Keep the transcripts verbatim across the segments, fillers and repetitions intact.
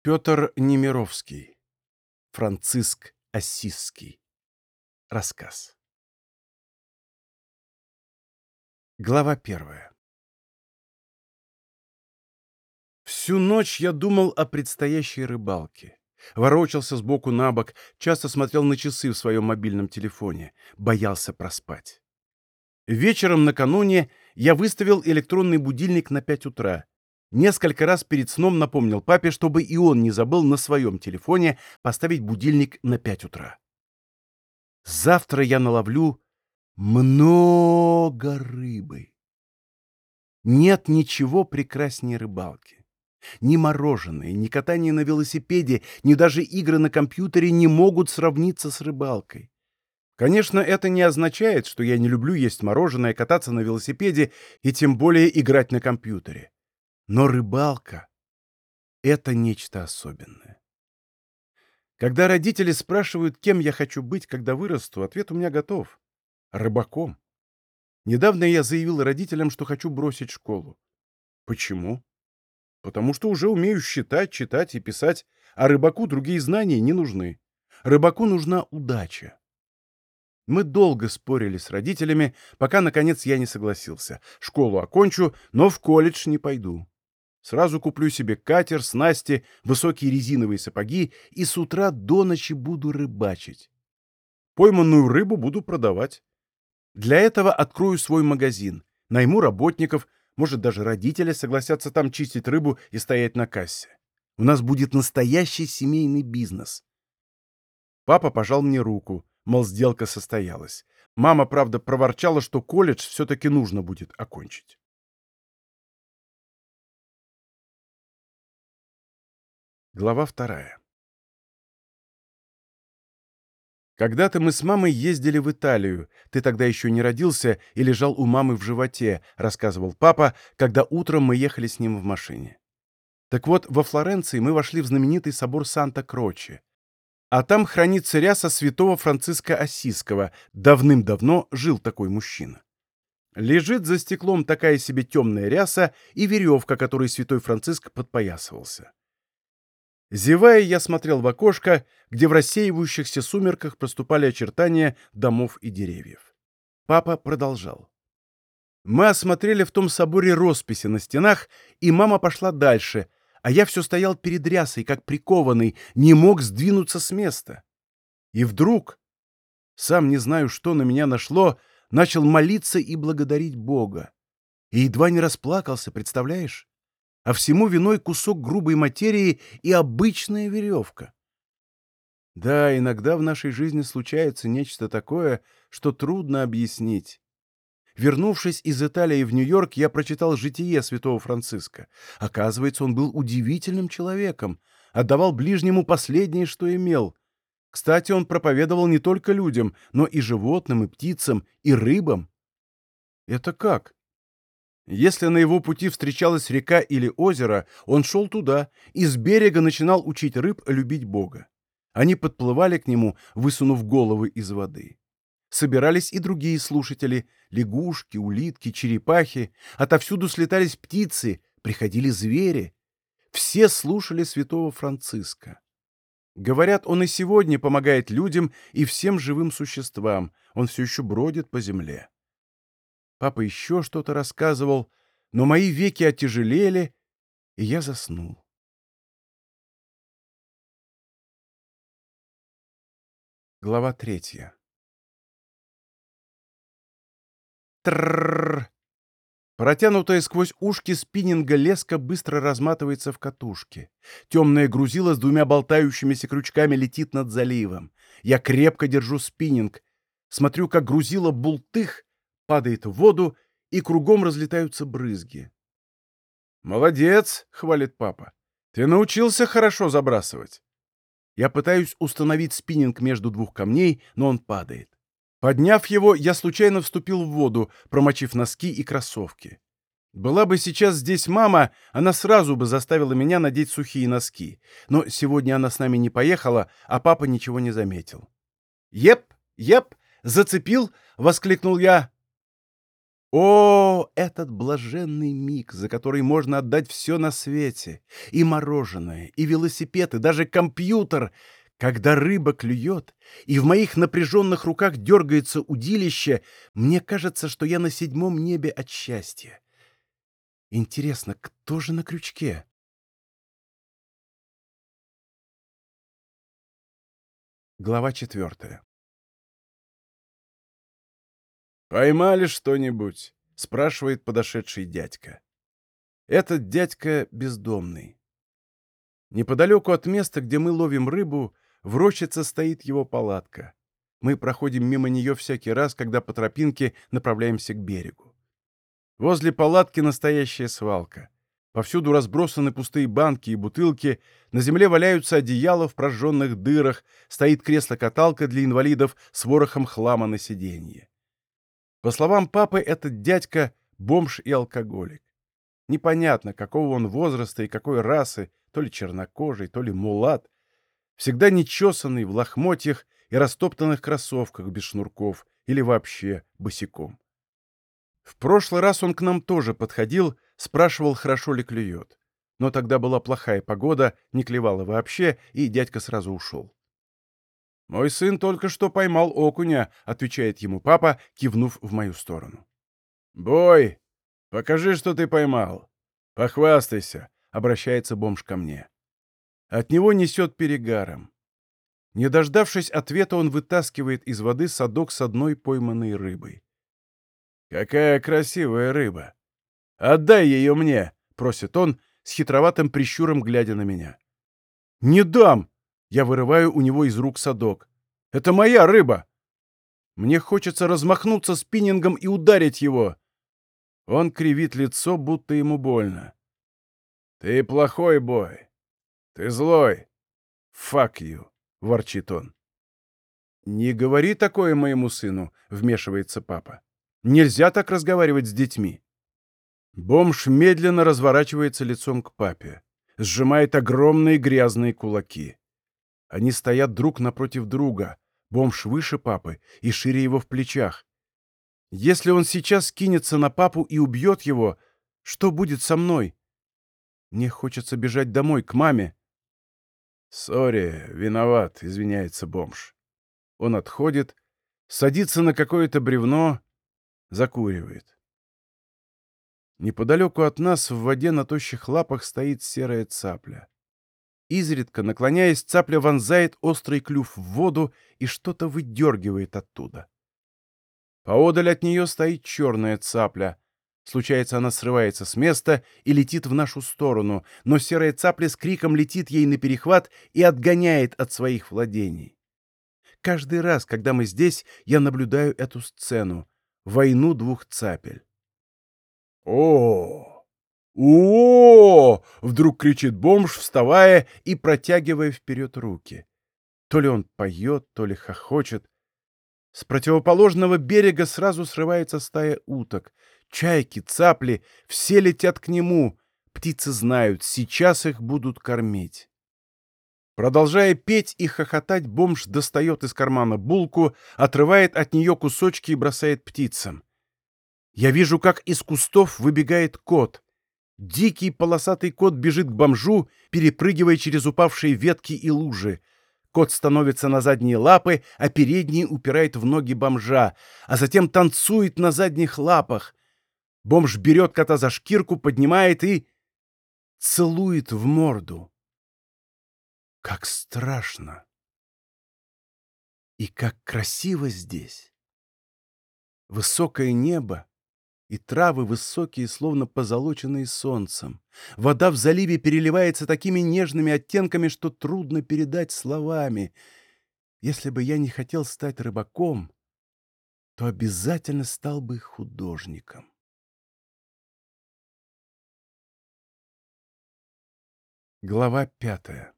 Петр Немировский. Франциск Ассизский. Рассказ. Глава первая. Всю ночь я думал о предстоящей рыбалке. Ворочался сбоку на бок, часто смотрел на часы в своем мобильном телефоне, боялся проспать. Вечером накануне я выставил электронный будильник на пять утра. Несколько раз перед сном напомнил папе, чтобы и он не забыл на своем телефоне поставить будильник на пять утра. Завтра я наловлю много рыбы. Нет ничего прекраснее рыбалки. Ни мороженое, ни катание на велосипеде, ни даже игры на компьютере не могут сравниться с рыбалкой. Конечно, это не означает, что я не люблю есть мороженое, кататься на велосипеде и тем более играть на компьютере. Но рыбалка — это нечто особенное. Когда родители спрашивают, кем я хочу быть, когда вырасту, ответ у меня готов. Рыбаком. Недавно я заявил родителям, что хочу бросить школу. Почему? Потому что уже умею считать, читать и писать, а рыбаку другие знания не нужны. Рыбаку нужна удача. Мы долго спорили с родителями, пока, наконец, я не согласился. Школу окончу, но в колледж не пойду. Сразу куплю себе катер, снасти, высокие резиновые сапоги и с утра до ночи буду рыбачить. Пойманную рыбу буду продавать. Для этого открою свой магазин, найму работников, может, даже родители согласятся там чистить рыбу и стоять на кассе. У нас будет настоящий семейный бизнес. Папа пожал мне руку, мол, сделка состоялась. Мама, правда, проворчала, что колледж все-таки нужно будет окончить. Глава вторая. Когда-то мы с мамой ездили в Италию. Ты тогда еще не родился и лежал у мамы в животе, рассказывал папа, когда утром мы ехали с ним в машине. Так вот, во Флоренции мы вошли в знаменитый собор Санта-Кроче. А там хранится ряса святого Франциска Ассизского. Давным-давно жил такой мужчина. Лежит за стеклом такая себе темная ряса и веревка, которой святой Франциск подпоясывался. Зевая, я смотрел в окошко, где в рассеивающихся сумерках проступали очертания домов и деревьев. Папа продолжал. Мы осмотрели в том соборе росписи на стенах, и мама пошла дальше, а я все стоял перед рясой, как прикованный, не мог сдвинуться с места. И вдруг, сам не знаю, что на меня нашло, начал молиться и благодарить Бога. И едва не расплакался, представляешь? А всему виной кусок грубой материи и обычная веревка. Да, иногда в нашей жизни случается нечто такое, что трудно объяснить. Вернувшись из Италии в Нью-Йорк, я прочитал житие святого Франциска. Оказывается, он был удивительным человеком, отдавал ближнему последнее, что имел. Кстати, он проповедовал не только людям, но и животным, и птицам, и рыбам. Это как? Если на его пути встречалась река или озеро, он шел туда и с берега начинал учить рыб любить Бога. Они подплывали к нему, высунув головы из воды. Собирались и другие слушатели — лягушки, улитки, черепахи. Отовсюду слетались птицы, приходили звери. Все слушали святого Франциска. Говорят, он и сегодня помогает людям и всем живым существам. Он все еще бродит по земле. Папа еще что-то рассказывал, но мои веки оттяжелели, и я заснул. Глава третья. Трррррр! Протянутая сквозь ушки спиннинга леска быстро разматывается в катушке. Темное грузило с двумя болтающимися крючками летит над заливом. Я крепко держу спиннинг. Смотрю, как грузило бултых падает в воду, и кругом разлетаются брызги. «Молодец!» — хвалит папа. «Ты научился хорошо забрасывать». Я пытаюсь установить спиннинг между двух камней, но он падает. Подняв его, я случайно вступил в воду, промочив носки и кроссовки. Была бы сейчас здесь мама, она сразу бы заставила меня надеть сухие носки. Но сегодня она с нами не поехала, а папа ничего не заметил. «Еп! Еп! Зацепил!» — воскликнул я. О, этот блаженный миг, за который можно отдать все на свете, и мороженое, и велосипед, и даже компьютер, когда рыба клюет, и в моих напряженных руках дергается удилище, мне кажется, что я на седьмом небе от счастья. Интересно, кто же на крючке? Глава четвертая. «Поймали что-нибудь?» — спрашивает подошедший дядька. Этот дядька бездомный. Неподалеку от места, где мы ловим рыбу, в рощице стоит его палатка. Мы проходим мимо нее всякий раз, когда по тропинке направляемся к берегу. Возле палатки настоящая свалка. Повсюду разбросаны пустые банки и бутылки, на земле валяются одеяла в прожженных дырах, стоит кресло-каталка для инвалидов с ворохом хлама на сиденье. По словам папы, этот дядька — бомж и алкоголик. Непонятно, какого он возраста и какой расы, то ли чернокожий, то ли мулат. Всегда нечесанный, в лохмотьях и растоптанных кроссовках без шнурков или вообще босиком. В прошлый раз он к нам тоже подходил, спрашивал, хорошо ли клюет. Но тогда была плохая погода, не клевало вообще, и дядька сразу ушел. «Мой сын только что поймал окуня», — отвечает ему папа, кивнув в мою сторону. «Бой, покажи, что ты поймал. Похвастайся», — обращается бомж ко мне. От него несет перегаром. Не дождавшись ответа, он вытаскивает из воды садок с одной пойманной рыбой. «Какая красивая рыба! Отдай ее мне!» — просит он, с хитроватым прищуром глядя на меня. «Не дам!» — я вырываю у него из рук садок. «Это моя рыба!» Мне хочется размахнуться спиннингом и ударить его. Он кривит лицо, будто ему больно. «Ты плохой бой. Ты злой. Fuck you!» — ворчит он. «Не говори такое моему сыну», — вмешивается папа. «Нельзя так разговаривать с детьми». Бомж медленно разворачивается лицом к папе, сжимает огромные грязные кулаки. Они стоят друг напротив друга. Бомж выше папы и шире его в плечах. Если он сейчас кинется на папу и убьет его, что будет со мной? Мне хочется бежать домой, к маме. «Сори, виноват», — извиняется бомж. Он отходит, садится на какое-то бревно, закуривает. Неподалеку от нас в воде на тощих лапах стоит серая цапля. Изредка, наклоняясь, цапля вонзает острый клюв в воду и что-то выдергивает оттуда. Поодаль от нее стоит черная цапля. Случается, она срывается с места и летит в нашу сторону, но серая цапля с криком летит ей наперехват и отгоняет от своих владений. Каждый раз, когда мы здесь, я наблюдаю эту сцену — войну двух цапель. «О! О!» — вдруг кричит бомж, вставая и протягивая вперед руки. То ли он поет, то ли хохочет. С противоположного берега сразу срывается стая уток. Чайки, цапли — все летят к нему. Птицы знают, сейчас их будут кормить. Продолжая петь и хохотать, бомж достает из кармана булку, отрывает от нее кусочки и бросает птицам. Я вижу, как из кустов выбегает кот. Дикий полосатый кот бежит к бомжу, перепрыгивая через упавшие ветки и лужи. Кот становится на задние лапы, а передние упирает в ноги бомжа, а затем танцует на задних лапах. Бомж берет кота за шкирку, поднимает и целует в морду. Как страшно! И как красиво здесь! Высокое небо и травы высокие, словно позолоченные солнцем. Вода в заливе переливается такими нежными оттенками, что трудно передать словами. Если бы я не хотел стать рыбаком, то обязательно стал бы художником. Глава пятая.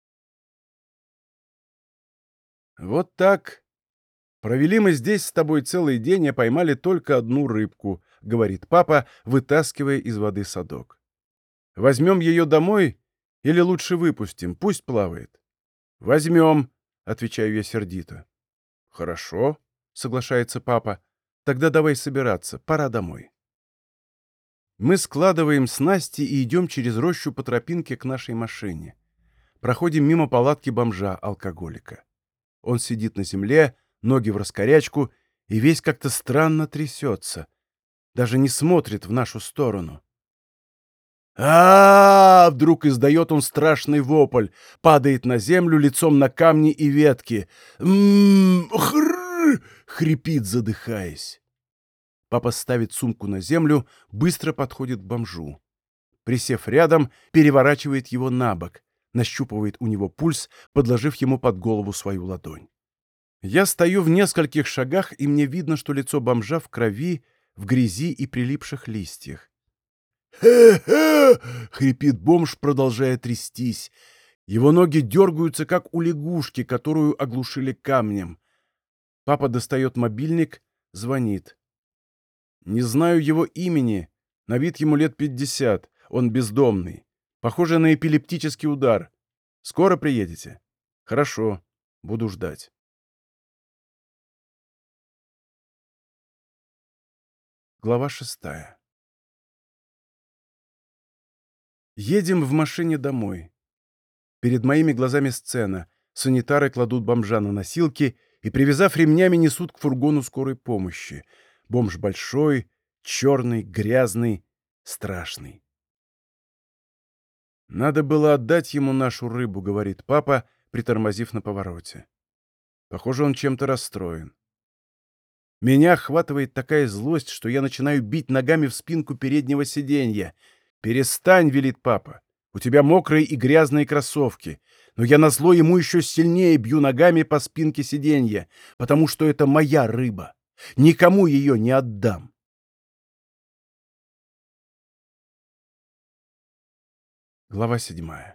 Вот так. Провели мы здесь с тобой целый день и поймали только одну рыбку, говорит папа, вытаскивая из воды садок. Возьмем ее домой или лучше выпустим, пусть плавает? Возьмем, отвечаю я сердито. Хорошо, соглашается папа. Тогда давай собираться, пора домой. Мы складываем снасти и идем через рощу по тропинке к нашей машине. Проходим мимо палатки бомжа-алкоголика. Он сидит на земле, ноги в раскорячку, и весь как-то странно трясется. Даже не смотрит в нашу сторону. а, -а, -а Вдруг издает он страшный вопль, падает на землю лицом на камни и ветки. м хр хрипит, задыхаясь. Папа ставит сумку на землю, быстро подходит к бомжу. Присев рядом, переворачивает его на бок, нащупывает у него пульс, подложив ему под голову свою ладонь. Я стою в нескольких шагах, и мне видно, что лицо бомжа в крови, в грязи и прилипших листьях. «Хе-хе!» — хрипит бомж, продолжая трястись. Его ноги дергаются, как у лягушки, которую оглушили камнем. Папа достает мобильник, звонит. Не знаю его имени. На вид ему лет пятьдесят. Он бездомный. Похоже на эпилептический удар. Скоро приедете? Хорошо. Буду ждать. Глава шестая. Едем в машине домой. Перед моими глазами сцена. Санитары кладут бомжа на носилки и, привязав ремнями, несут к фургону скорой помощи. Бомж большой, черный, грязный, страшный. «Надо было отдать ему нашу рыбу», — говорит папа, притормозив на повороте. Похоже, он чем-то расстроен. Меня охватывает такая злость, что я начинаю бить ногами в спинку переднего сиденья. «Перестань», — велит папа. «У тебя мокрые и грязные кроссовки». Но я назло ему еще сильнее бью ногами по спинке сиденья, потому что это моя рыба. Никому ее не отдам. Глава седьмая.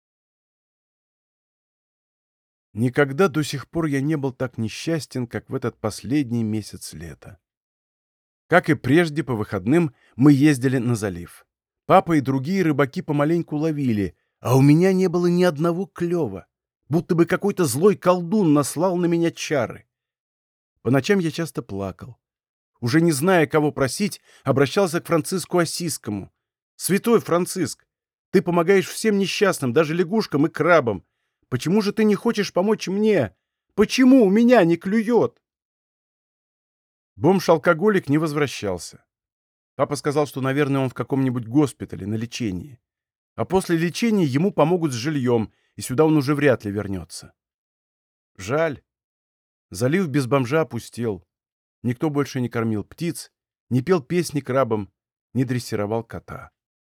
Никогда до сих пор я не был так несчастен, как в этот последний месяц лета. Как и прежде, по выходным мы ездили на залив. Папа и другие рыбаки помаленьку ловили, а у меня не было ни одного клёва, будто бы какой-то злой колдун наслал на меня чары. По ночам я часто плакал. Уже не зная, кого просить, обращался к Франциску Ассизскому. «Святой Франциск, ты помогаешь всем несчастным, даже лягушкам и крабам. Почему же ты не хочешь помочь мне? Почему у меня не клюет?» Бомж-алкоголик не возвращался. Папа сказал, что, наверное, он в каком-нибудь госпитале на лечении. А после лечения ему помогут с жильем, и сюда он уже вряд ли вернется. Жаль. Залив без бомжа опустел. Никто больше не кормил птиц, не пел песни крабам, не дрессировал кота.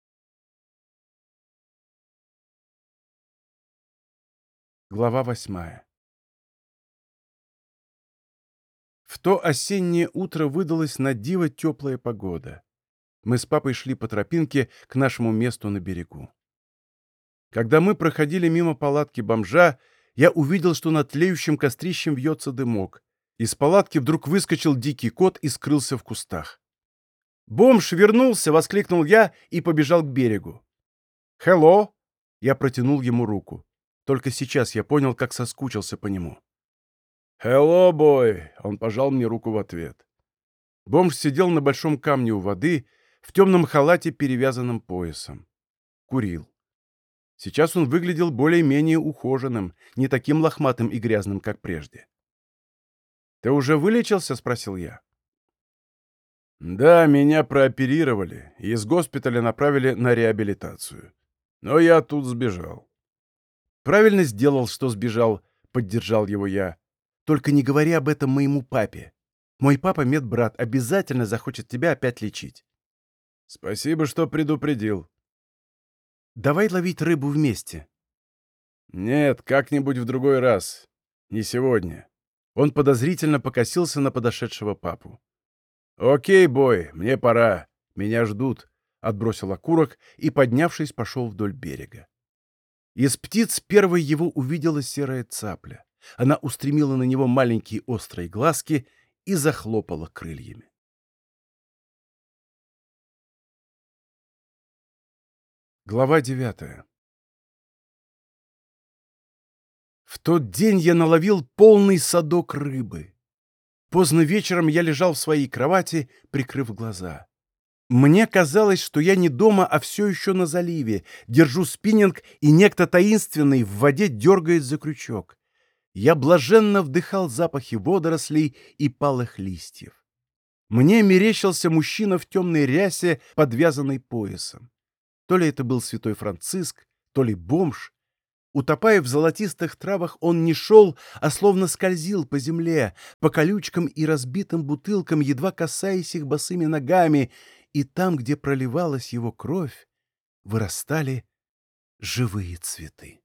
Глава восьмая. В то осеннее утро выдалась на диво теплая погода. Мы с папой шли по тропинке к нашему месту на берегу. Когда мы проходили мимо палатки бомжа, я увидел, что над тлеющим кострищем вьется дымок. Из палатки вдруг выскочил дикий кот и скрылся в кустах. «Бомж вернулся!» — воскликнул я и побежал к берегу. «Хелло!» — я протянул ему руку. Только сейчас я понял, как соскучился по нему. «Хелло, бой!» — он пожал мне руку в ответ. Бомж сидел на большом камне у воды, в темном халате, перевязанном поясом. Курил. Сейчас он выглядел более-менее ухоженным, не таким лохматым и грязным, как прежде. «Ты уже вылечился?» — спросил я. «Да, меня прооперировали и из госпиталя направили на реабилитацию. Но я тут сбежал». «Правильно сделал, что сбежал», — поддержал его я. «Только не говори об этом моему папе. Мой папа, медбрат, обязательно захочет тебя опять лечить». «Спасибо, что предупредил». «Давай ловить рыбу вместе». «Нет, как-нибудь в другой раз. Не сегодня». Он подозрительно покосился на подошедшего папу. «Окей, бой, мне пора. Меня ждут», — отбросил окурок и, поднявшись, пошел вдоль берега. Из птиц первой его увидела серая цапля. Она устремила на него маленькие острые глазки и захлопала крыльями. Глава девятая. В тот день я наловил полный садок рыбы. Поздно вечером я лежал в своей кровати, прикрыв глаза. Мне казалось, что я не дома, а все еще на заливе, держу спиннинг, и некто таинственный в воде дергает за крючок. Я блаженно вдыхал запахи водорослей и палых листьев. Мне мерещился мужчина в темной рясе, подвязанной поясом. То ли это был святой Франциск, то ли бомж. Утопая в золотистых травах, он не шел, а словно скользил по земле, по колючкам и разбитым бутылкам, едва касаясь их босыми ногами, и там, где проливалась его кровь, вырастали живые цветы.